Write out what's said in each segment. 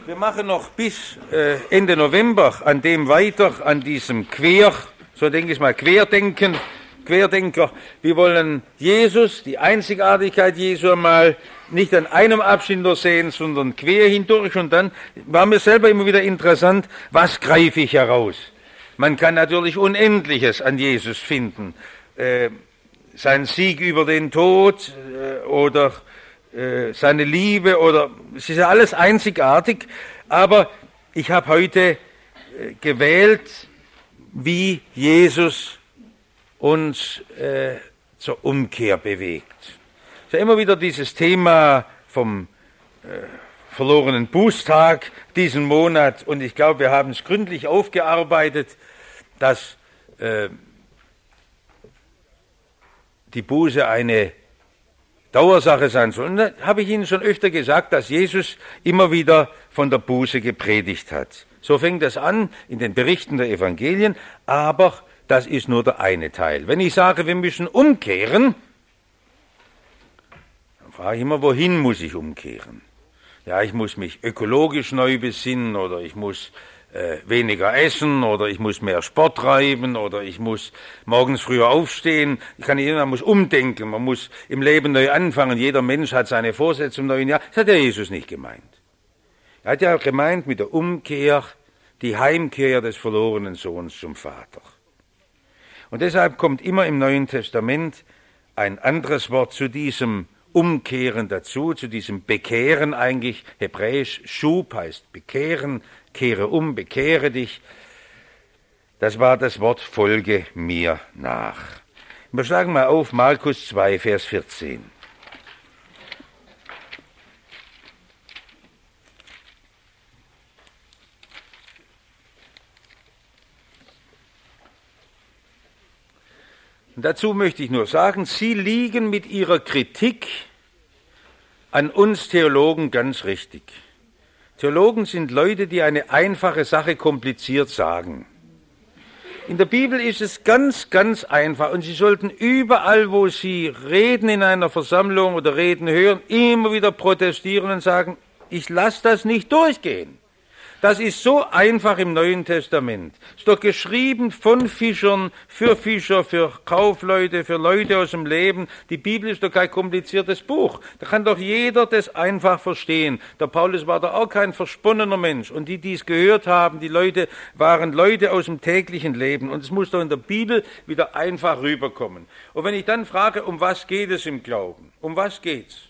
Wir machen noch bis Ende November an dem weiter, an diesem so denke ich mal, Querdenker. Wir wollen Jesus, die Einzigartigkeit Jesu einmal nicht an einem Abschnitt nur sehen, sondern quer hindurch. Und dann war mir selber immer wieder interessant, was greife ich heraus? Man kann natürlich Unendliches an Jesus finden. Sein Sieg über den Tod oder seine Liebe, oder es ist ja alles einzigartig, aber ich habe heute gewählt, wie Jesus uns zur Umkehr bewegt. Es ist ja immer wieder dieses Thema vom verlorenen Bußtag diesen Monat, und ich glaube, wir haben es gründlich aufgearbeitet, dass die Buße eine Dauersache sein soll. Und da habe ich Ihnen schon öfter gesagt, dass Jesus immer wieder von der Buße gepredigt hat. So fängt das an in den Berichten der Evangelien, aber das ist nur der eine Teil. Wenn ich sage, wir müssen umkehren, dann frage ich immer, wohin muss ich umkehren? Ja, ich muss mich ökologisch neu besinnen, oder ich muss weniger essen, oder ich muss mehr Sport treiben, oder ich muss morgens früher aufstehen. Man muss umdenken, man muss im Leben neu anfangen. Jeder Mensch hat seine Vorsätze im neuen Jahr. Das hat ja Jesus nicht gemeint. Er hat ja gemeint mit der Umkehr die Heimkehr des verlorenen Sohns zum Vater. Und deshalb kommt immer im Neuen Testament ein anderes Wort zu diesem Umkehren dazu, zu diesem Bekehren eigentlich. Hebräisch Schub heißt bekehren, kehre um, bekehre dich. Das war das Wort folge mir nach. Wir schlagen mal auf Markus 2, Vers 14. Und dazu möchte ich nur sagen, Sie liegen mit Ihrer Kritik an uns Theologen ganz richtig. Theologen sind Leute, die eine einfache Sache kompliziert sagen. In der Bibel ist es ganz, ganz einfach, und Sie sollten überall, wo Sie reden in einer Versammlung oder reden hören, immer wieder protestieren und sagen, ich lasse das nicht durchgehen. Das ist so einfach im Neuen Testament. Es ist doch geschrieben von Fischern, für Kaufleute, für Leute aus dem Leben. Die Bibel ist doch kein kompliziertes Buch. Da kann doch jeder das einfach verstehen. Der Paulus war doch auch kein versponnener Mensch. Und die es gehört haben, die Leute waren Leute aus dem täglichen Leben. Und es muss doch in der Bibel wieder einfach rüberkommen. Und wenn ich dann frage, um was geht es im Glauben? Um was geht's?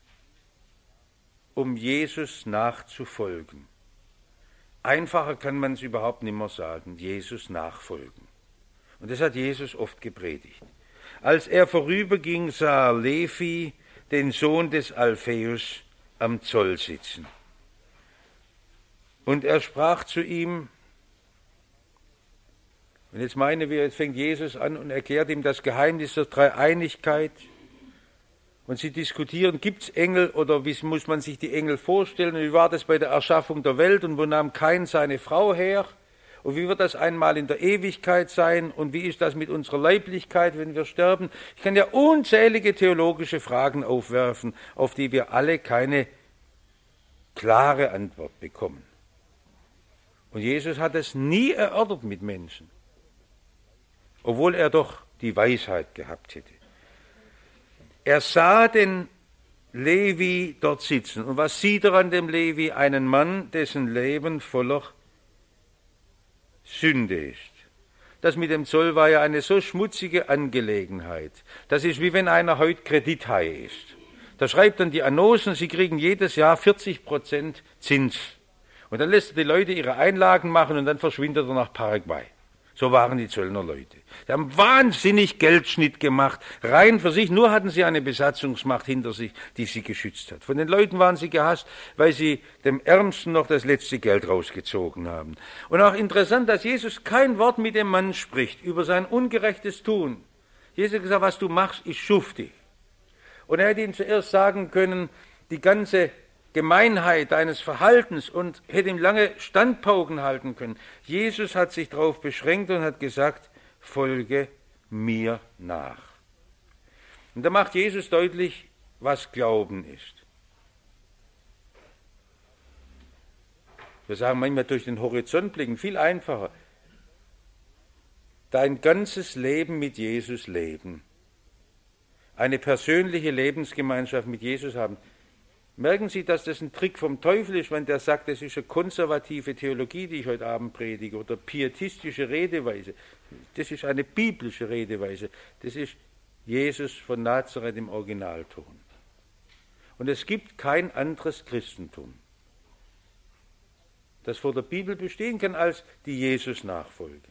Um Jesus nachzufolgen. Einfacher kann man es überhaupt nicht mehr sagen, Jesus nachfolgen. Und das hat Jesus oft gepredigt. Als er vorüberging, sah Levi, den Sohn des Alpheus, am Zoll sitzen. Und er sprach zu ihm, und jetzt fängt Jesus an und erklärt ihm das Geheimnis der Dreieinigkeit. Und sie diskutieren, gibt es Engel oder wie muss man sich die Engel vorstellen? Und wie war das bei der Erschaffung der Welt und wo nahm Kain seine Frau her? Und wie wird das einmal in der Ewigkeit sein? Und wie ist das mit unserer Leiblichkeit, wenn wir sterben? Ich kann ja unzählige theologische Fragen aufwerfen, auf die wir alle keine klare Antwort bekommen. Und Jesus hat es nie erörtert mit Menschen, obwohl er doch die Weisheit gehabt hätte. Er sah den Levi dort sitzen. Und was sieht er an dem Levi? Einen Mann, dessen Leben voller Sünde ist. Das mit dem Zoll war ja eine so schmutzige Angelegenheit. Das ist wie wenn einer heute Kredithai ist. Da schreibt dann die Annoncen, sie kriegen jedes Jahr 40% Zins. Und dann lässt er die Leute ihre Einlagen machen und dann verschwindet er nach Paraguay. So waren die Zöllner Leute. Die haben wahnsinnig Geldschnitt gemacht, rein für sich. Nur hatten sie eine Besatzungsmacht hinter sich, die sie geschützt hat. Von den Leuten waren sie gehasst, weil sie dem Ärmsten noch das letzte Geld rausgezogen haben. Und auch interessant, dass Jesus kein Wort mit dem Mann spricht über sein ungerechtes Tun. Jesus hat gesagt, was du machst, ist schuftig. Und er hätte ihm zuerst sagen können, die ganze Gemeinheit deines Verhaltens, und hätte ihm lange Standpauken halten können. Jesus hat sich darauf beschränkt und hat gesagt, folge mir nach. Und da macht Jesus deutlich, was Glauben ist. Wir sagen manchmal durch den Horizont blicken, viel einfacher. Dein ganzes Leben mit Jesus leben. Eine persönliche Lebensgemeinschaft mit Jesus haben. Merken Sie, dass das ein Trick vom Teufel ist, wenn der sagt, das ist eine konservative Theologie, die ich heute Abend predige, oder pietistische Redeweise. Das ist eine biblische Redeweise. Das ist Jesus von Nazareth im Originalton. Und es gibt kein anderes Christentum, das vor der Bibel bestehen kann als die Jesus-Nachfolge.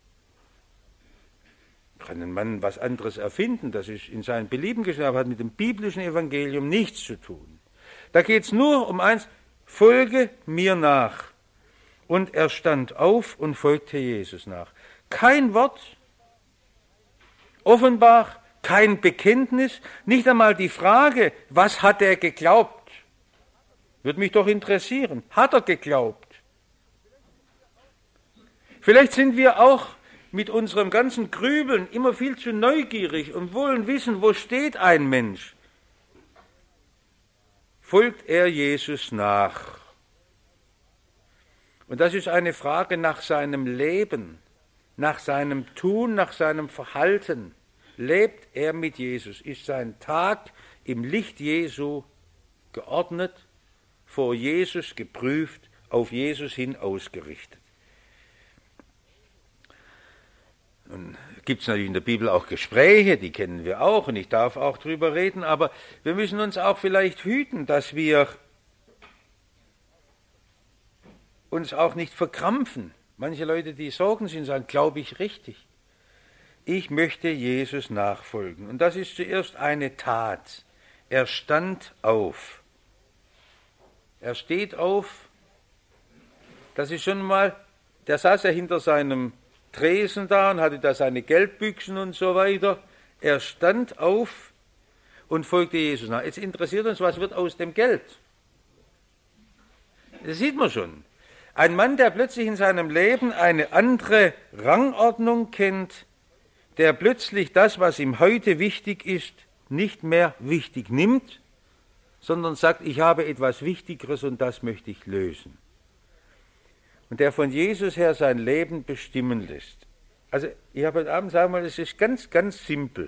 Kann ein Mann was anderes erfinden, das ist in seinem Belieben geschehen, aber hat mit dem biblischen Evangelium nichts zu tun. Da geht es nur um eins, folge mir nach. Und er stand auf und folgte Jesus nach. Kein Wort, offenbar kein Bekenntnis, nicht einmal die Frage, was hat er geglaubt? Würde mich doch interessieren. Hat er geglaubt? Vielleicht sind wir auch mit unserem ganzen Grübeln immer viel zu neugierig und wollen wissen, wo steht ein Mensch? Folgt er Jesus nach? Und das ist eine Frage nach seinem Leben, nach seinem Tun, nach seinem Verhalten. Lebt er mit Jesus? Ist sein Tag im Licht Jesu geordnet, vor Jesus geprüft, auf Jesus hin ausgerichtet? Nun gibt es natürlich in der Bibel auch Gespräche, die kennen wir auch und ich darf auch drüber reden, aber wir müssen uns auch vielleicht hüten, dass wir uns auch nicht verkrampfen. Manche Leute, die sorgen sind, sagen, glaube ich richtig. Ich möchte Jesus nachfolgen. Und das ist zuerst eine Tat. Er stand auf. Er steht auf. Das ist schon mal, der saß ja hinter seinem Tresen da und hatte da seine Geldbüchsen und so weiter. Er stand auf und folgte Jesus nach. Jetzt interessiert uns, was wird aus dem Geld? Das sieht man schon. Ein Mann, der plötzlich in seinem Leben eine andere Rangordnung kennt, der plötzlich das, was ihm heute wichtig ist, nicht mehr wichtig nimmt, sondern sagt, ich habe etwas Wichtigeres und das möchte ich lösen. Und der von Jesus her sein Leben bestimmen lässt. Also ich habe heute Abend sagen mal, es ist ganz, ganz simpel.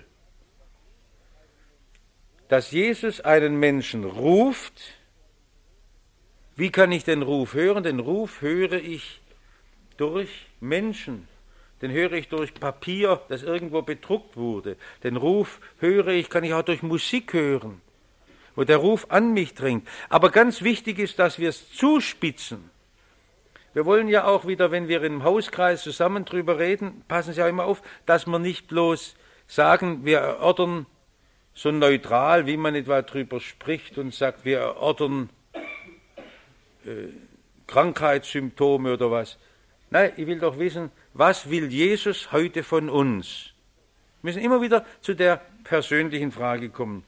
Dass Jesus einen Menschen ruft. Wie kann ich den Ruf hören? Den Ruf höre ich durch Menschen. Den höre ich durch Papier, das irgendwo bedruckt wurde. Den Ruf höre ich, kann ich auch durch Musik hören, wo der Ruf an mich dringt. Aber ganz wichtig ist, dass wir es zuspitzen. Wir wollen ja auch wieder, wenn wir im Hauskreis zusammen drüber reden, passen Sie auch immer auf, dass wir nicht bloß sagen, wir erörtern so neutral, wie man etwa drüber spricht und sagt, wir erörtern Krankheitssymptome oder was. Nein, ich will doch wissen, was will Jesus heute von uns? Wir müssen immer wieder zu der persönlichen Frage kommen.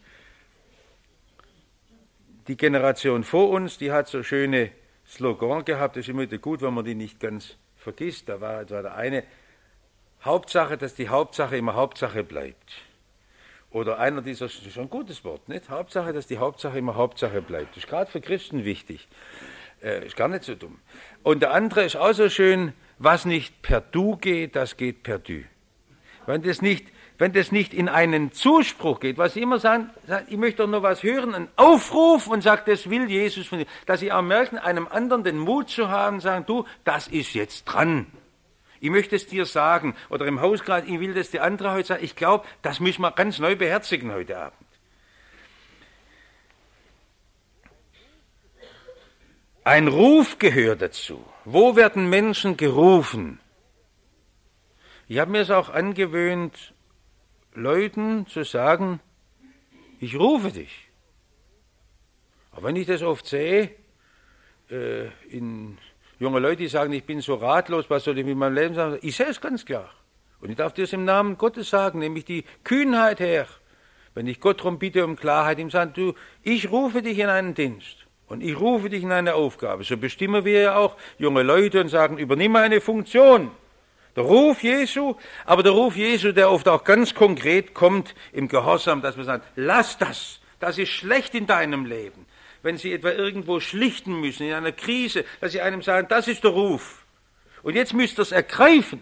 Die Generation vor uns, die hat so schöne Slogan gehabt, das ist immer wieder gut, wenn man die nicht ganz vergisst. Da war etwa der eine, Hauptsache, dass die Hauptsache immer Hauptsache bleibt. Oder einer dieser, das ist schon ein gutes Wort, nicht? Hauptsache, dass die Hauptsache immer Hauptsache bleibt. Das ist gerade für Christen wichtig. Ist gar nicht so dumm. Und der andere ist auch so schön, was nicht per Du geht, das geht per Du. Wenn das nicht in einen Zuspruch geht, was Sie immer sagen, ich möchte doch nur was hören, einen Aufruf und sagt, das will Jesus von dir. Dass Sie auch merken, einem anderen den Mut zu haben, sagen, du, das ist jetzt dran. Ich möchte es dir sagen. Oder im Hauskreis, ich will das der andere heute sagen. Ich glaube, das müssen wir ganz neu beherzigen heute Abend. Ein Ruf gehört dazu. Wo werden Menschen gerufen? Ich habe mir es auch angewöhnt, Leuten zu sagen, ich rufe dich. Aber wenn ich das oft sehe, in junge Leute, die sagen, ich bin so ratlos, was soll ich mit meinem Leben sagen? Ich sehe es ganz klar. Und ich darf dir es im Namen Gottes sagen, nämlich die Kühnheit her. Wenn ich Gott darum bitte, um Klarheit, ihm sagen, du, ich rufe dich in einen Dienst. Und ich rufe dich in eine Aufgabe. So bestimmen wir ja auch junge Leute und sagen, übernimm eine Funktion. Der Ruf Jesu, aber der Ruf Jesu, der oft auch ganz konkret kommt im Gehorsam, dass wir sagen, lass das ist schlecht in deinem Leben. wenn Sie etwa irgendwo schlichten müssen, in einer Krise, dass Sie einem sagen, das ist der Ruf. Und jetzt müsst ihr es ergreifen.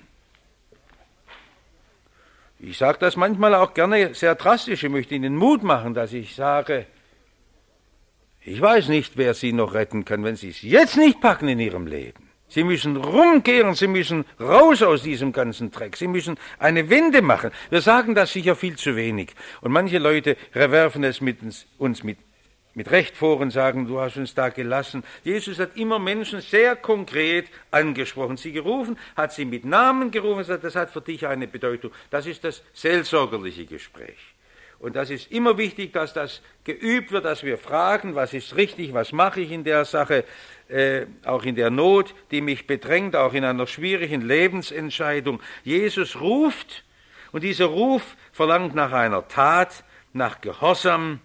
Ich sage das manchmal auch gerne sehr drastisch. Ich möchte Ihnen Mut machen, dass ich sage, ich weiß nicht, wer Sie noch retten kann, wenn Sie es jetzt nicht packen in Ihrem Leben. Sie müssen rumkehren, Sie müssen raus aus diesem ganzen Dreck, Sie müssen eine Wende machen. Wir sagen das sicher viel zu wenig. Und manche Leute werfen es uns mit Recht vor und sagen, du hast uns da gelassen. Jesus hat immer Menschen sehr konkret angesprochen, sie gerufen, hat sie mit Namen gerufen und gesagt, das hat für dich eine Bedeutung. Das ist das seelsorgerliche Gespräch. Und das ist immer wichtig, dass das geübt wird, dass wir fragen, was ist richtig, was mache ich in der Sache, auch in der Not, die mich bedrängt, auch in einer schwierigen Lebensentscheidung. Jesus ruft und dieser Ruf verlangt nach einer Tat, nach Gehorsam.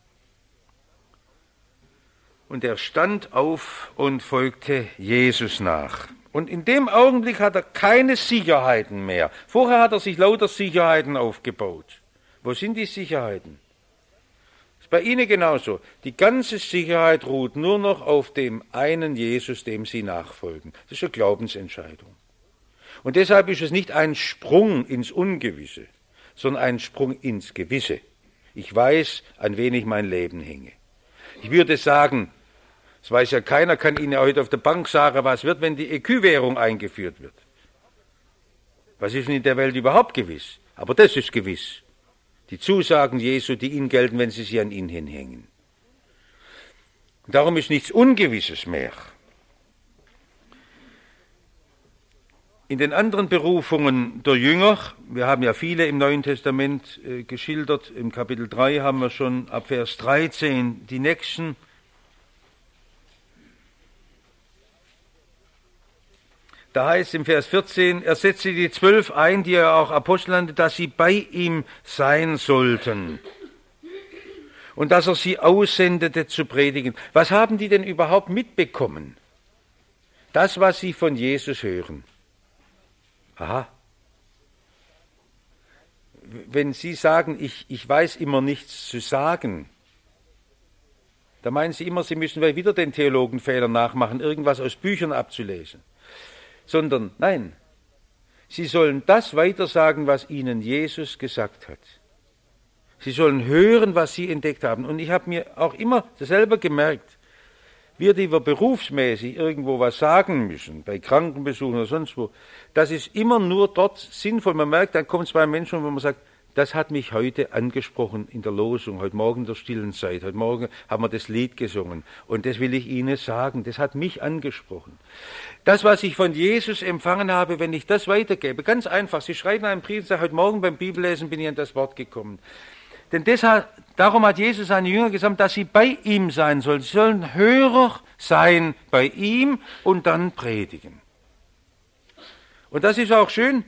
Und er stand auf und folgte Jesus nach. Und in dem Augenblick hat er keine Sicherheiten mehr. Vorher hat er sich lauter Sicherheiten aufgebaut. Wo sind die Sicherheiten? Das ist bei Ihnen genauso. Die ganze Sicherheit ruht nur noch auf dem einen Jesus, dem Sie nachfolgen. Das ist eine Glaubensentscheidung. Und deshalb ist es nicht ein Sprung ins Ungewisse, sondern ein Sprung ins Gewisse. Ich weiß, an wen ich mein Leben hänge. Ich würde sagen, das weiß ja keiner, kann Ihnen heute auf der Bank sagen, was wird, wenn die EQ-Währung eingeführt wird. Was ist denn in der Welt überhaupt gewiss? Aber das ist gewiss. Die Zusagen Jesu, die Ihnen gelten, wenn Sie sich an ihn hinhängen. Und darum ist nichts Ungewisses mehr. In den anderen Berufungen der Jünger, wir haben ja viele im Neuen Testament geschildert, im Kapitel 3 haben wir schon ab Vers 13 die nächsten. Da heißt im Vers 14, er setzte die 12 ein, die er auch Apostel nannte, dass sie bei ihm sein sollten. Und dass er sie aussendete zu predigen. Was haben die denn überhaupt mitbekommen? Das, was sie von Jesus hören. Aha. Wenn Sie sagen, ich weiß immer nichts zu sagen, da meinen Sie immer, Sie müssen wieder den Theologenfehler nachmachen, irgendwas aus Büchern abzulesen. Sondern, nein, Sie sollen das weitersagen, was Ihnen Jesus gesagt hat. Sie sollen hören, was Sie entdeckt haben. Und ich habe mir auch immer selber gemerkt, wir, die wir berufsmäßig irgendwo was sagen müssen, bei Krankenbesuchen oder sonst wo, das ist immer nur dort sinnvoll. Man merkt, dann kommen zwei Menschen, wo man sagt, das hat mich heute angesprochen in der Losung, heute Morgen in der stillen Zeit, heute Morgen haben wir das Lied gesungen und das will ich Ihnen sagen, das hat mich angesprochen. Das, was ich von Jesus empfangen habe, wenn ich das weitergebe, ganz einfach, Sie schreiben einen Brief und sagen, heute Morgen beim Bibellesen bin ich an das Wort gekommen. Denn darum hat Jesus seine Jünger gesagt, dass sie bei ihm sein sollen. Sie sollen Hörer sein bei ihm und dann predigen. Und das ist auch schön,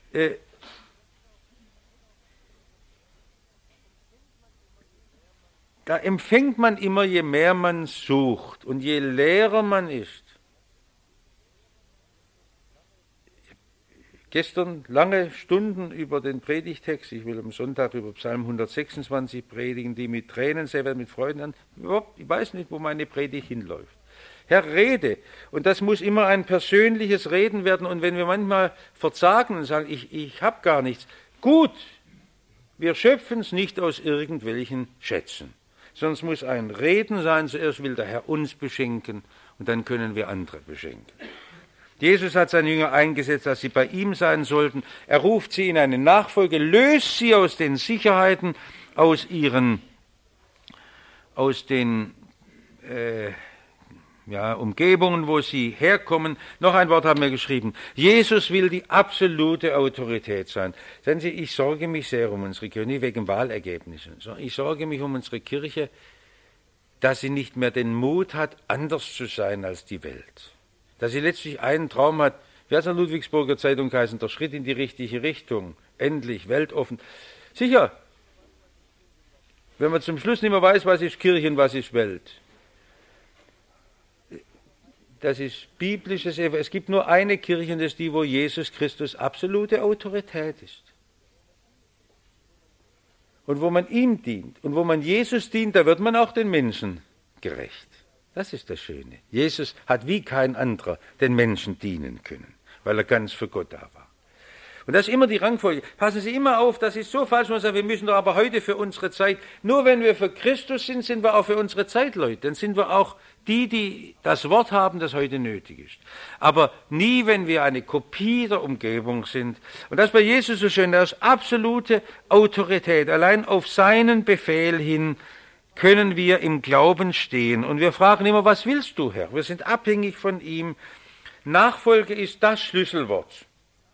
da empfängt man immer, je mehr man sucht und je leerer man ist. Gestern lange Stunden über den Predigtext, ich will am Sonntag über Psalm 126 predigen, die mit Tränen sehr werden, mit Freuden an. Ich weiß nicht, wo meine Predigt hinläuft. Herr, rede. Und das muss immer ein persönliches Reden werden. Und wenn wir manchmal verzagen und sagen, ich habe gar nichts, gut, wir schöpfen es nicht aus irgendwelchen Schätzen. Sondern es muss ein Reden sein, zuerst will der Herr uns beschenken und dann können wir andere beschenken. Jesus hat seine Jünger eingesetzt, dass sie bei ihm sein sollten. Er ruft sie in eine Nachfolge, löst sie aus den Sicherheiten, aus den Umgebungen, wo sie herkommen. Noch ein Wort haben wir geschrieben. Jesus will die absolute Autorität sein. Sehen Sie, ich sorge mich sehr um unsere Kirche, nicht wegen Wahlergebnissen, sondern ich sorge mich um unsere Kirche, dass sie nicht mehr den Mut hat, anders zu sein als die Welt. Dass sie letztlich einen Traum hat, wie hat es in der Ludwigsburger Zeitung geheißen, der Schritt in die richtige Richtung, endlich, weltoffen. Sicher, wenn man zum Schluss nicht mehr weiß, was ist Kirche und was ist Welt. Das ist biblisches, es gibt nur eine Kirche, und das ist die, wo Jesus Christus absolute Autorität ist. Und wo man ihm dient und wo man Jesus dient, da wird man auch den Menschen artgerecht. Das ist das Schöne. Jesus hat wie kein anderer den Menschen dienen können, weil er ganz für Gott da war. Und das ist immer die Rangfolge. Passen Sie immer auf, das ist so falsch, man sagt, wir müssen doch aber heute für unsere Zeit, nur wenn wir für Christus sind, sind wir auch für unsere Zeit Leute. Dann sind wir auch die das Wort haben, das heute nötig ist. Aber nie, wenn wir eine Kopie der Umgebung sind. Und das ist bei Jesus so schön, da ist absolute Autorität. Allein auf seinen Befehl hin können wir im Glauben stehen. Und wir fragen immer, was willst du, Herr? Wir sind abhängig von ihm. Nachfolge ist das Schlüsselwort.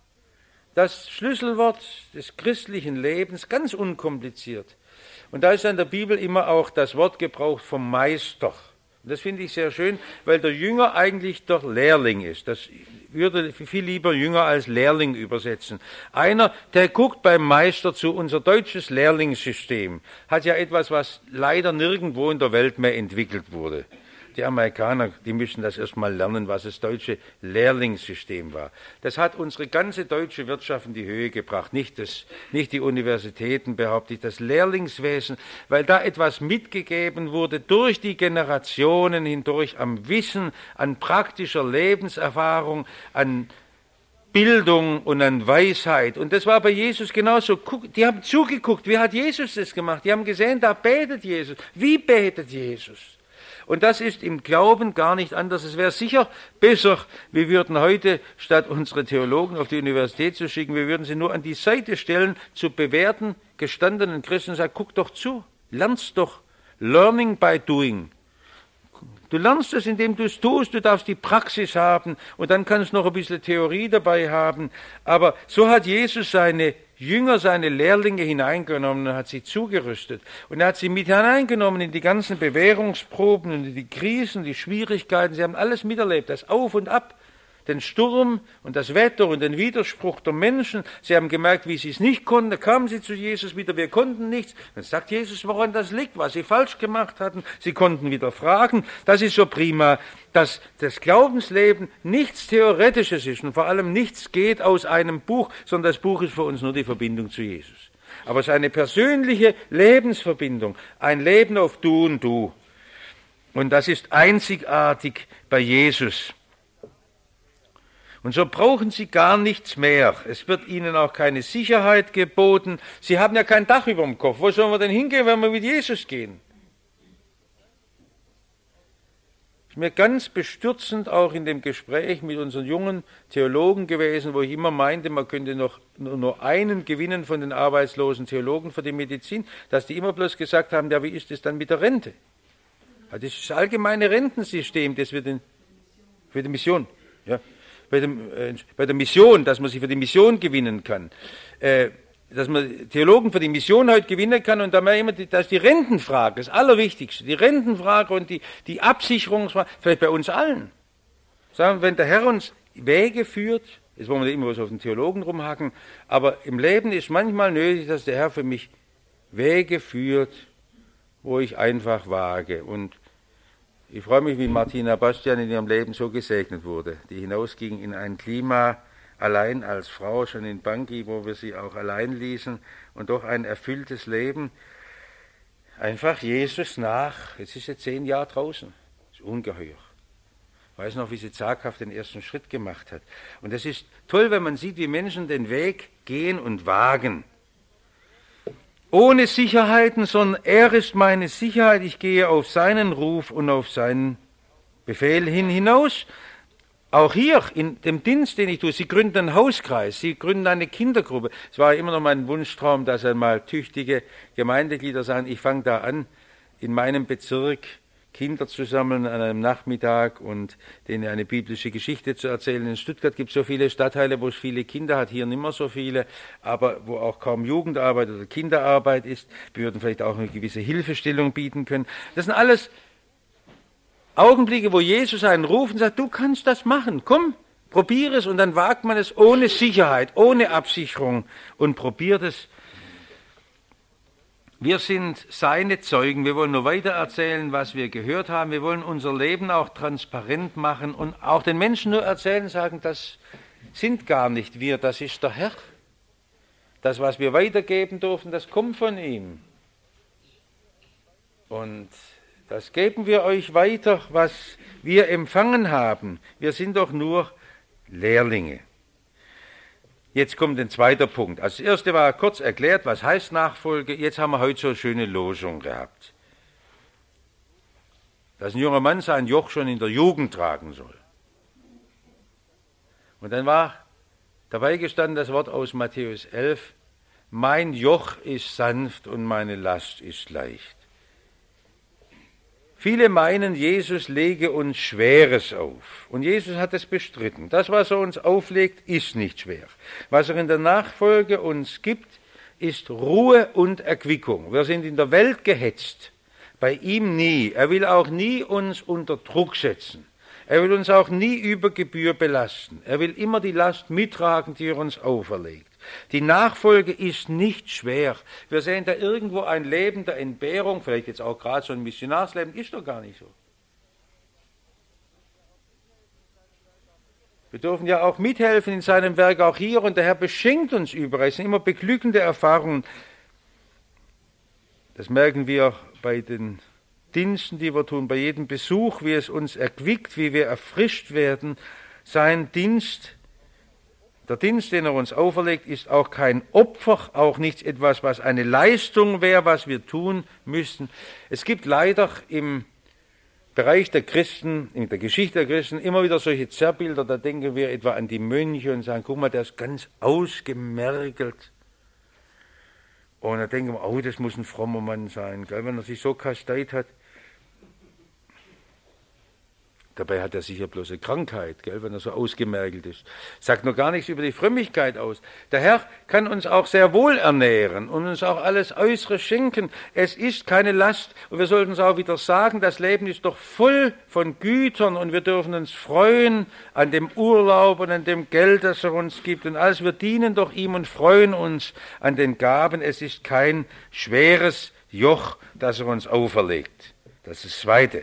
Das Schlüsselwort des christlichen Lebens, ganz unkompliziert. Und da ist in der Bibel immer auch das Wort gebraucht vom Meister. Und das finde ich sehr schön, weil der Jünger eigentlich der Lehrling ist. Das würde viel lieber Jünger als Lehrling übersetzen. Einer, der guckt beim Meister zu. Unser deutsches Lehrlingssystem hat ja etwas, was leider nirgendwo in der Welt mehr entwickelt wurde. Die Amerikaner, die müssen das erst mal lernen, was das deutsche Lehrlingssystem war. Das hat unsere ganze deutsche Wirtschaft in die Höhe gebracht. Nicht die Universitäten, behaupte ich, das Lehrlingswesen, weil da etwas mitgegeben wurde durch die Generationen hindurch am Wissen, an praktischer Lebenserfahrung, an Bildung und an Weisheit. Und das war bei Jesus genauso. Die haben zugeguckt, wie hat Jesus das gemacht? Die haben gesehen, da betet Jesus. Wie betet Jesus? Und das ist im Glauben gar nicht anders. Es wäre sicher besser, wir würden heute, statt unsere Theologen auf die Universität zu schicken, wir würden sie nur an die Seite stellen zu bewährten, gestandenen Christen und sagen, guck doch zu, lernst doch. Learning by doing. Du lernst es, indem du es tust, du darfst die Praxis haben und dann kannst du noch ein bisschen Theorie dabei haben. Aber so hat Jesus seine Jünger, seine Lehrlinge hineingenommen und hat sie zugerüstet. Und er hat sie mit hineingenommen in die ganzen Bewährungsproben und in die Krisen, die Schwierigkeiten. Sie haben alles miterlebt, das Auf und Ab, den Sturm und das Wetter und den Widerspruch der Menschen. Sie haben gemerkt, wie sie es nicht konnten. Da kamen sie zu Jesus wieder, wir konnten nichts. Dann sagt Jesus, woran das liegt, was sie falsch gemacht hatten. Sie konnten wieder fragen. Das ist so prima, dass das Glaubensleben nichts Theoretisches ist und vor allem nichts geht aus einem Buch, sondern das Buch ist für uns nur die Verbindung zu Jesus. Aber es ist eine persönliche Lebensverbindung, ein Leben auf Du und Du. Und das ist einzigartig bei Jesus. Und so brauchen sie gar nichts mehr. Es wird ihnen auch keine Sicherheit geboten. Sie haben ja kein Dach über dem Kopf. Wo sollen wir denn hingehen, wenn wir mit Jesus gehen? Ist mir ganz bestürzend auch in dem Gespräch mit unseren jungen Theologen gewesen, wo ich immer meinte, man könnte noch nur einen gewinnen von den arbeitslosen Theologen für die Medizin, dass die immer bloß gesagt haben, ja, wie ist es dann mit der Rente? Ja, das ist das allgemeine Rentensystem, das wir für die Mission, ja, bei der Mission, dass man sich für die Mission gewinnen kann, dass man Theologen für die Mission heute gewinnen kann und da immer, das ist die Rentenfrage, das Allerwichtigste, die Rentenfrage und die Absicherungsfrage, vielleicht bei uns allen. Sagen, wenn der Herr uns Wege führt, jetzt wollen wir immer was auf den Theologen rumhacken, aber im Leben ist manchmal nötig, dass der Herr für mich Wege führt, wo ich einfach wage. Und ich freue mich, wie Martina Bastian in ihrem Leben so gesegnet wurde, die hinausging in ein Klima, allein als Frau, schon in Bangui, wo wir sie auch allein ließen, und doch ein erfülltes Leben. Einfach Jesus nach. Jetzt ist sie 10 Jahre draußen. Das ist ungeheuer. Ich weiß noch, wie sie zaghaft den ersten Schritt gemacht hat. Und es ist toll, wenn man sieht, wie Menschen den Weg gehen und wagen. Ohne Sicherheiten, sondern er ist meine Sicherheit. Ich gehe auf seinen Ruf und auf seinen Befehl hinaus. Auch hier in dem Dienst, den ich tue, Sie gründen einen Hauskreis, Sie gründen eine Kindergruppe. Es war immer noch mein Wunschtraum, dass einmal tüchtige Gemeindeglieder sagen, ich fange da an, in meinem Bezirk Kinder zu sammeln an einem Nachmittag und denen eine biblische Geschichte zu erzählen. In Stuttgart gibt es so viele Stadtteile, wo es viele Kinder hat, hier nicht mehr so viele, aber wo auch kaum Jugendarbeit oder Kinderarbeit ist. Wir würden vielleicht auch eine gewisse Hilfestellung bieten können. Das sind alles Augenblicke, wo Jesus einen ruft und sagt, du kannst das machen, komm, probier es, und dann wagt man es ohne Sicherheit, ohne Absicherung und probiert es. Wir sind seine Zeugen, wir wollen nur weiter erzählen, was wir gehört haben, wir wollen unser Leben auch transparent machen und auch den Menschen nur erzählen, sagen, das sind gar nicht wir, das ist der Herr. Das, was wir weitergeben dürfen, das kommt von ihm. Und Das geben wir euch weiter, was wir empfangen haben. Wir sind doch nur Lehrlinge. Jetzt kommt ein zweiter Punkt. Also das erste war kurz erklärt, was heißt Nachfolge. Jetzt haben wir heute so eine schöne Losung gehabt. Dass ein junger Mann sein Joch schon in der Jugend tragen soll. Und dann war dabei gestanden das Wort aus Matthäus 11, mein Joch ist sanft und meine Last ist leicht. Viele meinen, Jesus lege uns Schweres auf. Und Jesus hat es bestritten. Das, was er uns auflegt, ist nicht schwer. Was er in der Nachfolge uns gibt, ist Ruhe und Erquickung. Wir sind in der Welt gehetzt. Bei ihm nie. Er will auch nie uns unter Druck setzen. Er will uns auch nie über Gebühr belasten. Er will immer die Last mittragen, die er uns auferlegt. Die Nachfolge ist nicht schwer. Wir sehen da irgendwo ein Leben der Entbehrung, vielleicht jetzt auch gerade so ein Missionarsleben, ist doch gar nicht so. Wir dürfen ja auch mithelfen in seinem Werk, auch hier, und der Herr beschenkt uns überall. Es sind immer beglückende Erfahrungen. Das merken wir bei den Diensten, die wir tun, bei jedem Besuch, wie es uns erquickt, wie wir erfrischt werden. Sein Dienst, der Dienst, den er uns auferlegt, ist auch kein Opfer, auch nicht etwas, was eine Leistung wäre, was wir tun müssten. Es gibt leider im Bereich der Christen, in der Geschichte der Christen, immer wieder solche Zerrbilder, da denken wir etwa an die Mönche und sagen, guck mal, der ist ganz ausgemergelt. Und da denken wir, oh, das muss ein frommer Mann sein, gell, wenn er sich so kasteit hat. Dabei hat er sicher bloß eine Krankheit, gell, wenn er so ausgemergelt ist. Sagt noch gar nichts über die Frömmigkeit aus. Der Herr kann uns auch sehr wohl ernähren und uns auch alles Äußere schenken. Es ist keine Last. Und wir sollten uns auch wieder sagen, das Leben ist doch voll von Gütern und wir dürfen uns freuen an dem Urlaub und an dem Geld, das er uns gibt. Und alles, wir dienen doch ihm und freuen uns an den Gaben. Es ist kein schweres Joch, das er uns auferlegt. Das ist das Zweite.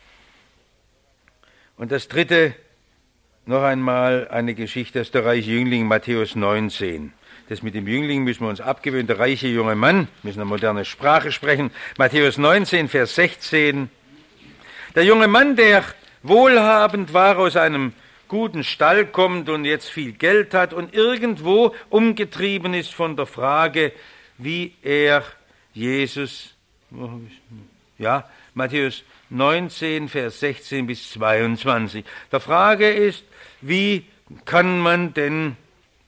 Und das Dritte, noch einmal eine Geschichte aus der reiche Jüngling, Matthäus 19. Das mit dem Jüngling müssen wir uns abgewöhnen, der reiche junge Mann, müssen eine moderne Sprache sprechen. Matthäus 19, Vers 16. Der junge Mann, der wohlhabend war, aus einem guten Stall kommt und jetzt viel Geld hat und irgendwo umgetrieben ist von der Frage, wie er Jesus, ja, Matthäus 19, Vers 16 bis 22. Der Frage ist, wie kann man denn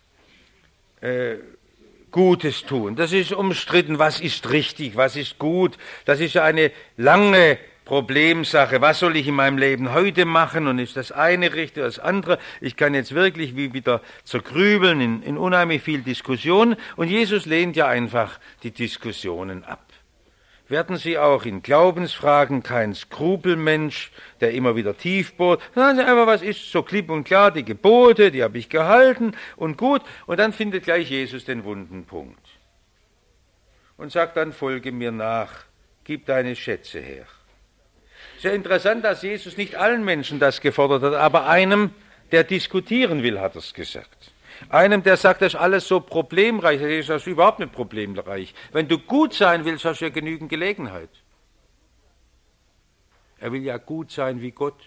Gutes tun? Das ist umstritten. Was ist richtig? Was ist gut? Das ist eine lange Problemsache. Was soll ich in meinem Leben heute machen? Und ist das eine richtig oder das andere? Ich kann jetzt wirklich wie wieder zergrübeln in unheimlich viel Diskussion. Und Jesus lehnt ja einfach die Diskussionen ab. Werden Sie auch in Glaubensfragen kein Skrupelmensch, der immer wieder tief bohrt. Sagen Sie einfach, was ist so klipp und klar, die Gebote, die habe ich gehalten und gut. Und dann findet gleich Jesus den wunden Punkt. Und sagt dann, folge mir nach, gib deine Schätze her. Sehr interessant, dass Jesus nicht allen Menschen das gefordert hat, aber einem, der diskutieren will, hat er es gesagt. Einem, der sagt, das ist alles so problemreich, das ist überhaupt nicht problemreich. Wenn du gut sein willst, hast du ja genügend Gelegenheit. Er will ja gut sein wie Gott.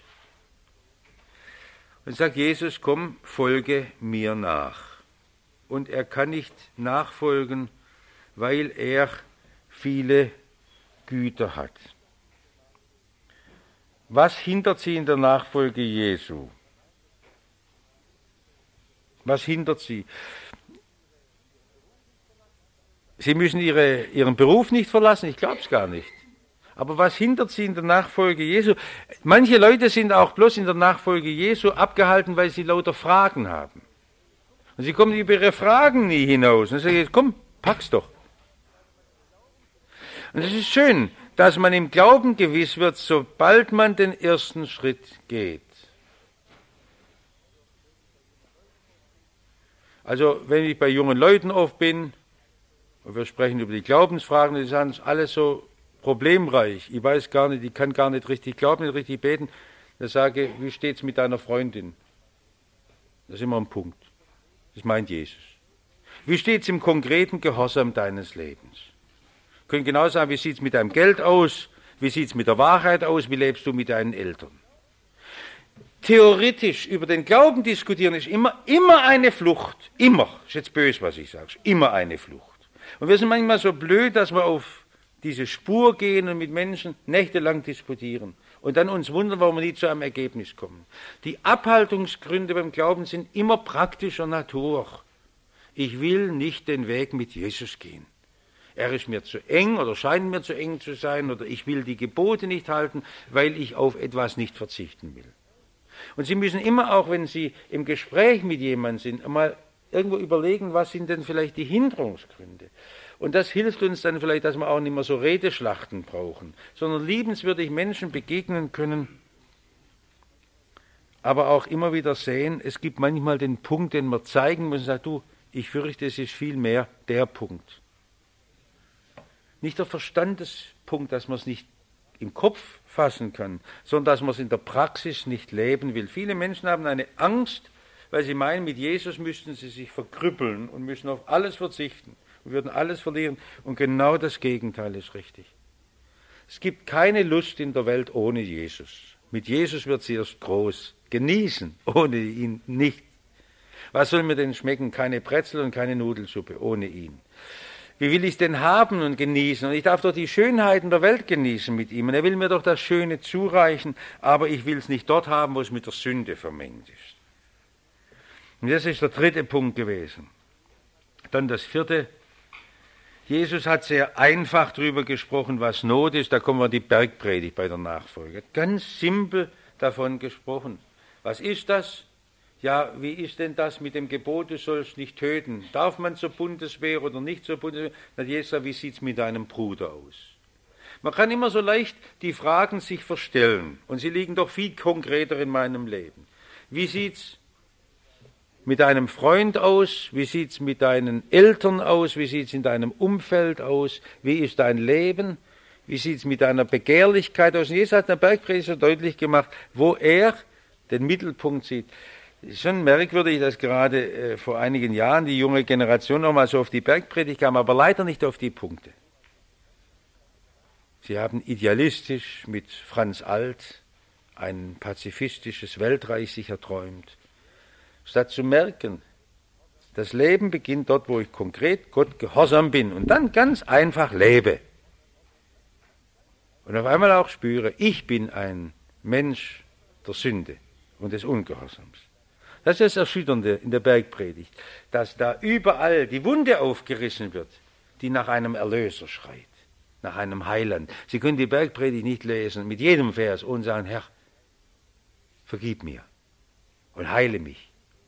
Und sagt Jesus, komm, folge mir nach. Und er kann nicht nachfolgen, weil er viele Güter hat. Was hindert sie in der Nachfolge Jesu? Was hindert sie? Sie müssen ihren Beruf nicht verlassen, ich glaube es gar nicht. Aber was hindert sie in der Nachfolge Jesu? Manche Leute sind auch bloß in der Nachfolge Jesu abgehalten, weil sie lauter Fragen haben. Und sie kommen über ihre Fragen nie hinaus. Und sie sagen, komm, pack's doch. Und es ist schön, dass man im Glauben gewiss wird, sobald man den ersten Schritt geht. Also, wenn ich bei jungen Leuten oft bin, und wir sprechen über die Glaubensfragen, die sagen, es ist alles so problemreich. Ich weiß gar nicht, ich kann gar nicht richtig glauben, nicht richtig beten. Dann sage ich, wie steht's mit deiner Freundin? Das ist immer ein Punkt. Das meint Jesus. Wie steht's im konkreten Gehorsam deines Lebens? Können genau sagen, wie sieht's mit deinem Geld aus? Wie sieht es mit der Wahrheit aus? Wie lebst du mit deinen Eltern? Theoretisch über den Glauben diskutieren ist immer eine Flucht. Immer. Ist jetzt böse, was ich sage. Ist immer eine Flucht. Und wir sind manchmal so blöd, dass wir auf diese Spur gehen und mit Menschen nächtelang diskutieren und dann uns wundern, warum wir nie zu einem Ergebnis kommen. Die Abhaltungsgründe beim Glauben sind immer praktischer Natur. Ich will nicht den Weg mit Jesus gehen. Er ist mir zu eng oder scheint mir zu eng zu sein oder ich will die Gebote nicht halten, weil ich auf etwas nicht verzichten will. Und Sie müssen immer auch, wenn Sie im Gespräch mit jemandem sind, einmal irgendwo überlegen, was sind denn vielleicht die Hinderungsgründe. Und das hilft uns dann vielleicht, dass wir auch nicht mehr so Redeschlachten brauchen, sondern liebenswürdig Menschen begegnen können, aber auch immer wieder sehen, es gibt manchmal den Punkt, den man zeigen muss und sagt, du, ich fürchte, es ist viel mehr der Punkt. Nicht der Verstandespunkt, dass man es nicht im Kopf fassen kann, sondern dass man es in der Praxis nicht leben will. Viele Menschen haben eine Angst, weil sie meinen, mit Jesus müssten sie sich verkrüppeln und müssen auf alles verzichten und würden alles verlieren. Und genau das Gegenteil ist richtig. Es gibt keine Lust in der Welt ohne Jesus. Mit Jesus wird sie erst groß. Genießen, ohne ihn nicht. Was soll mir denn schmecken? Keine Brezel und keine Nudelsuppe ohne ihn. Wie will ich es denn haben und genießen? Und ich darf doch die Schönheiten der Welt genießen mit ihm. Und er will mir doch das Schöne zureichen, aber ich will es nicht dort haben, wo es mit der Sünde vermengt ist. Und das ist der dritte Punkt gewesen. Dann das vierte. Jesus hat sehr einfach darüber gesprochen, was Not ist. Da kommen wir an die Bergpredigt bei der Nachfolge. Ganz simpel davon gesprochen. Was ist das? Ja, wie ist denn das mit dem Gebot, du sollst nicht töten? Darf man zur Bundeswehr oder nicht zur Bundeswehr? Dann Jesus sagt, wie sieht es mit deinem Bruder aus? Man kann immer so leicht die Fragen sich verstellen. Und sie liegen doch viel konkreter in meinem Leben. Wie sieht es mit deinem Freund aus? Wie sieht es mit deinen Eltern aus? Wie sieht es in deinem Umfeld aus? Wie ist dein Leben? Wie sieht es mit deiner Begehrlichkeit aus? Und Jesus hat in der Bergpredigt so deutlich gemacht, wo er den Mittelpunkt sieht. Es ist schon merkwürdig, dass gerade vor einigen Jahren die junge Generation nochmal so auf die Bergpredigt kam, aber leider nicht auf die Punkte. Sie haben idealistisch mit Franz Alt ein pazifistisches Weltreich sich erträumt. Statt zu merken, das Leben beginnt dort, wo ich konkret Gott gehorsam bin und dann ganz einfach lebe. Und auf einmal auch spüre, ich bin ein Mensch der Sünde und des Ungehorsams. Das ist das Erschütternde in der Bergpredigt, dass da überall die Wunde aufgerissen wird, die nach einem Erlöser schreit, nach einem Heiland. Sie können die Bergpredigt nicht lesen mit jedem Vers und sagen, Herr, vergib mir und heile mich.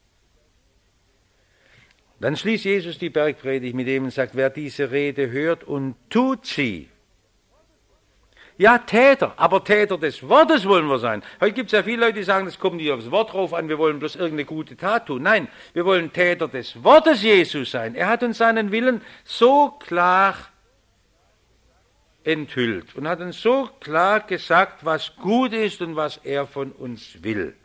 Dann schließt Jesus die Bergpredigt mit dem und sagt, wer diese Rede hört und tut sie. Ja, Täter, aber Täter des Wortes wollen wir sein. Heute gibt es ja viele Leute, die sagen, es kommt nicht aufs Wort drauf an, wir wollen bloß irgendeine gute Tat tun. Nein, wir wollen Täter des Wortes Jesus sein. Er hat uns seinen Willen so klar enthüllt und hat uns so klar gesagt, was gut ist und was er von uns will.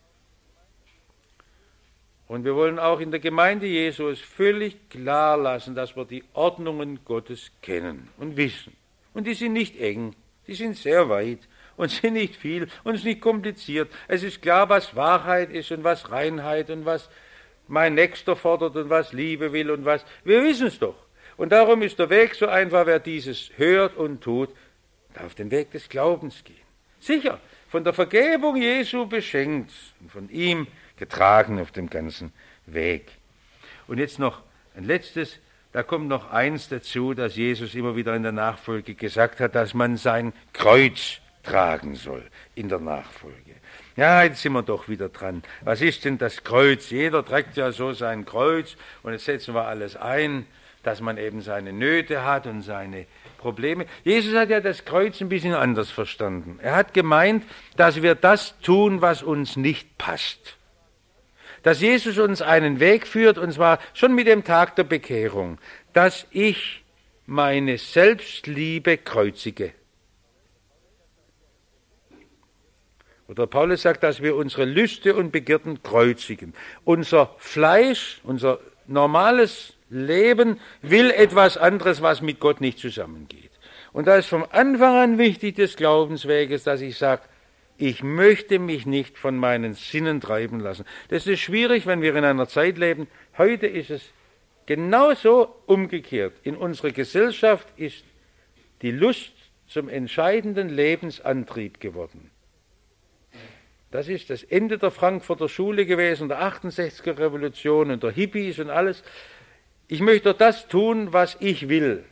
Und wir wollen auch in der Gemeinde Jesus völlig klar lassen, dass wir die Ordnungen Gottes kennen und wissen. Und die sind nicht eng. Die sind sehr weit und sind nicht viel und es ist nicht kompliziert. Es ist klar, was Wahrheit ist und was Reinheit und was mein Nächster fordert und was Liebe will und was. Wir wissen es doch. Und darum ist der Weg so einfach, wer dieses hört und tut, darf den Weg des Glaubens gehen. Sicher, von der Vergebung Jesu beschenkt und von ihm getragen auf dem ganzen Weg. Und jetzt noch ein letztes. Da kommt noch eins dazu, dass Jesus immer wieder in der Nachfolge gesagt hat, dass man sein Kreuz tragen soll in der Nachfolge. Ja, jetzt sind wir doch wieder dran. Was ist denn das Kreuz? Jeder trägt ja so sein Kreuz und jetzt setzen wir alles ein, dass man eben seine Nöte hat und seine Probleme. Jesus hat ja das Kreuz ein bisschen anders verstanden. Er hat gemeint, dass wir das tun, was uns nicht passt. Dass Jesus uns einen Weg führt, und zwar schon mit dem Tag der Bekehrung, dass ich meine Selbstliebe kreuzige. Oder Paulus sagt, dass wir unsere Lüste und Begierden kreuzigen. Unser Fleisch, unser normales Leben will etwas anderes, was mit Gott nicht zusammengeht. Und da ist vom Anfang an wichtig des Glaubensweges, dass ich sage, ich möchte mich nicht von meinen Sinnen treiben lassen. Das ist schwierig, wenn wir in einer Zeit leben. Heute ist es genauso umgekehrt. In unserer Gesellschaft ist die Lust zum entscheidenden Lebensantrieb geworden. Das ist das Ende der Frankfurter Schule gewesen, der 68er Revolution und der Hippies und alles. Ich möchte das tun, was ich will.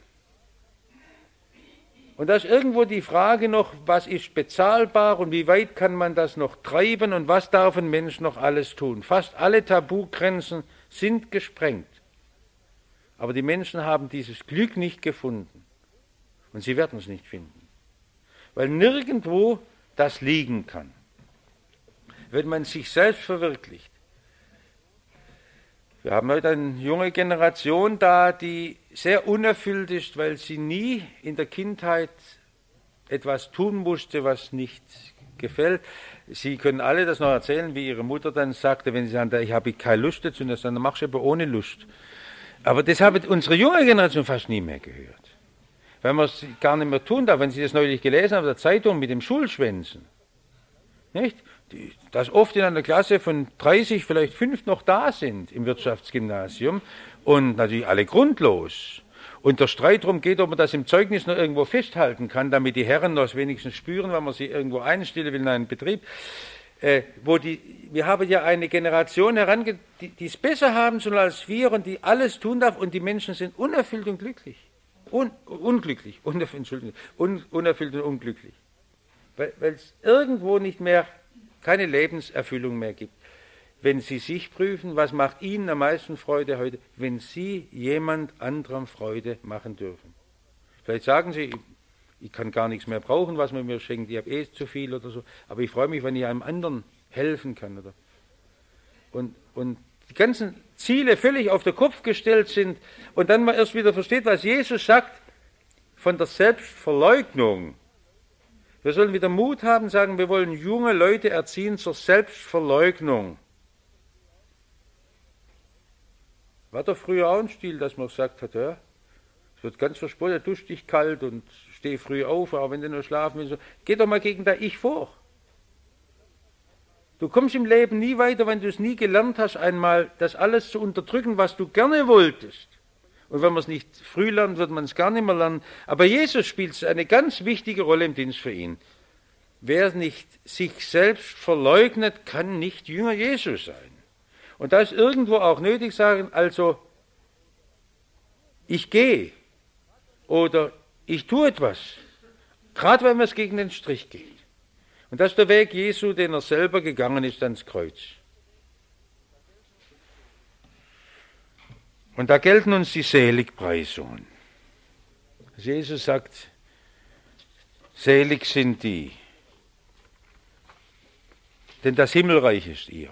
Und da ist irgendwo die Frage noch, was ist bezahlbar und wie weit kann man das noch treiben und was darf ein Mensch noch alles tun. Fast alle Tabugrenzen sind gesprengt. Aber die Menschen haben dieses Glück nicht gefunden. Und sie werden es nicht finden. Weil nirgendwo das liegen kann. Wenn man sich selbst verwirklicht. Wir haben heute eine junge Generation da, die sehr unerfüllt ist, weil sie nie in der Kindheit etwas tun musste, was nicht gefällt. Sie können alle das noch erzählen, wie ihre Mutter dann sagte, wenn sie sagen, ich habe keine Lust dazu, dann machst du aber ohne Lust. Aber das hat unsere junge Generation fast nie mehr gehört. Weil man es gar nicht mehr tun darf, wenn Sie das neulich gelesen haben, in der Zeitung mit dem Schulschwänzen. Nicht? Dass oft in einer Klasse von 30, vielleicht 5 noch da sind im Wirtschaftsgymnasium und natürlich alle grundlos. Und der Streit darum geht, ob man das im Zeugnis noch irgendwo festhalten kann, damit die Herren das wenigstens spüren, wenn man sie irgendwo einstellen will in einen Betrieb. Wir haben ja eine Generation die es besser haben soll als wir und die alles tun darf und die Menschen sind unerfüllt und glücklich. Unerfüllt und unglücklich. Weil es irgendwo nicht mehr keine Lebenserfüllung mehr gibt. Wenn Sie sich prüfen, was macht Ihnen am meisten Freude heute, wenn Sie jemand anderem Freude machen dürfen. Vielleicht sagen Sie, ich kann gar nichts mehr brauchen, was man mir schenkt, ich habe zu viel oder so, aber ich freue mich, wenn ich einem anderen helfen kann. Oder? Und die ganzen Ziele völlig auf den Kopf gestellt sind und dann mal erst wieder versteht, was Jesus sagt von der Selbstverleugnung. Wir sollen wieder Mut haben, sagen, wir wollen junge Leute erziehen zur Selbstverleugnung. War doch früher auch ein Stil, dass man gesagt hat, ja, es wird ganz verspottet, dusch dich kalt und steh früh auf, auch wenn du nur schlafen willst. Geh doch mal gegen das Ich vor. Du kommst im Leben nie weiter, wenn du es nie gelernt hast, einmal das alles zu unterdrücken, was du gerne wolltest. Und wenn man es nicht früh lernt, wird man es gar nicht mehr lernen. Aber Jesus spielt eine ganz wichtige Rolle im Dienst für ihn. Wer nicht sich selbst verleugnet, kann nicht Jünger Jesu sein. Und da ist irgendwo auch nötig sagen, also ich gehe oder ich tue etwas, gerade wenn es gegen den Strich geht. Und das ist der Weg Jesu, den er selber gegangen ist ans Kreuz. Und da gelten uns die Seligpreisungen. Jesus sagt, selig sind die, denn das Himmelreich ist ihr.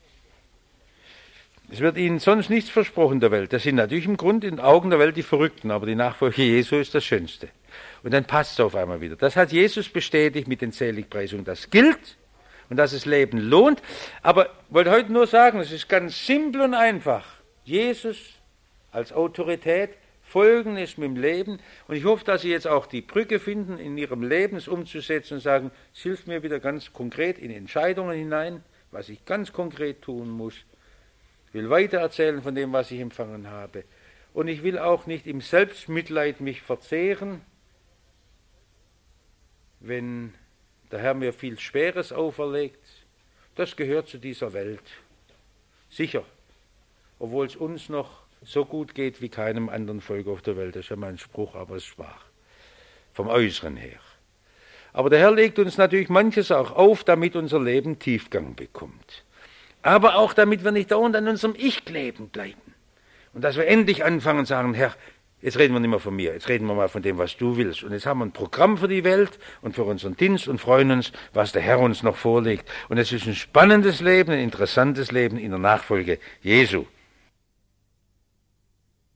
Es wird ihnen sonst nichts versprochen der Welt. Das sind natürlich im Grund in den Augen der Welt die Verrückten, aber die Nachfolge Jesu ist das Schönste. Und dann passt es auf einmal wieder. Das hat Jesus bestätigt mit den Seligpreisungen. Das gilt und dass das Leben lohnt. Aber ich wollte heute nur sagen, es ist ganz simpel und einfach. Jesus als Autorität folgen ist mit dem Leben. Und ich hoffe, dass Sie jetzt auch die Brücke finden, in Ihrem Leben es umzusetzen und sagen, es hilft mir wieder ganz konkret in Entscheidungen hinein, was ich ganz konkret tun muss. Ich will weitererzählen von dem, was ich empfangen habe. Und ich will auch nicht im Selbstmitleid mich verzehren, wenn der Herr mir viel Schweres auferlegt. Das gehört zu dieser Welt. Sicher. Obwohl es uns noch so gut geht wie keinem anderen Volk auf der Welt. Das ist ja mein Spruch, aber es ist wahr. Vom Äußeren her. Aber der Herr legt uns natürlich manches auch auf, damit unser Leben Tiefgang bekommt. Aber auch damit wir nicht dauernd an unserem Ich kleben bleiben. Und dass wir endlich anfangen und sagen, Herr, jetzt reden wir nicht mehr von mir, jetzt reden wir mal von dem, was du willst. Und jetzt haben wir ein Programm für die Welt und für unseren Dienst und freuen uns, was der Herr uns noch vorlegt. Und es ist ein spannendes Leben, ein interessantes Leben in der Nachfolge Jesu.